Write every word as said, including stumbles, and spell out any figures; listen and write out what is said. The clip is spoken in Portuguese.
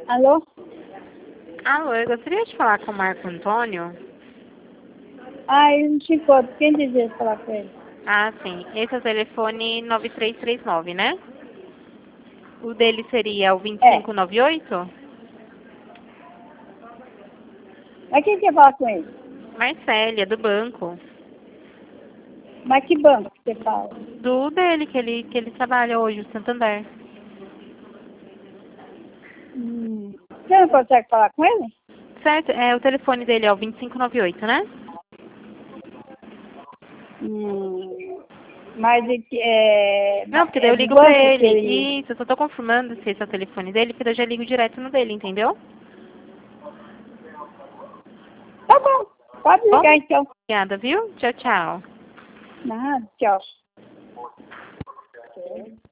Alô? Alô, eu gostaria de falar com o Marco Antônio. Ah, ele não te encontro. Quem deseja falar com ele? Ah, sim. Esse é o telefone nove três três nove, né? O dele seria o vinte e É. cinco noventa e oito? Mas quem quer falar com ele? Marcélia, do banco. Mas que banco que você fala? Do dele, que ele, que ele trabalha hoje, o Santander. Hum. Você não consegue falar com ele? Certo? É, o telefone dele é o vinte e cinco noventa e oito, né? Hum. Mas é, que- é, Não, porque daí é eu do ligo pra banco que ele. ele... Isso, eu só tô confirmando se esse é o telefone dele, porque daí eu já ligo direto no dele, entendeu? Tá bom. Pode Bom? ligar então. Obrigada, viu? Tchau, tchau. Nada, tchau.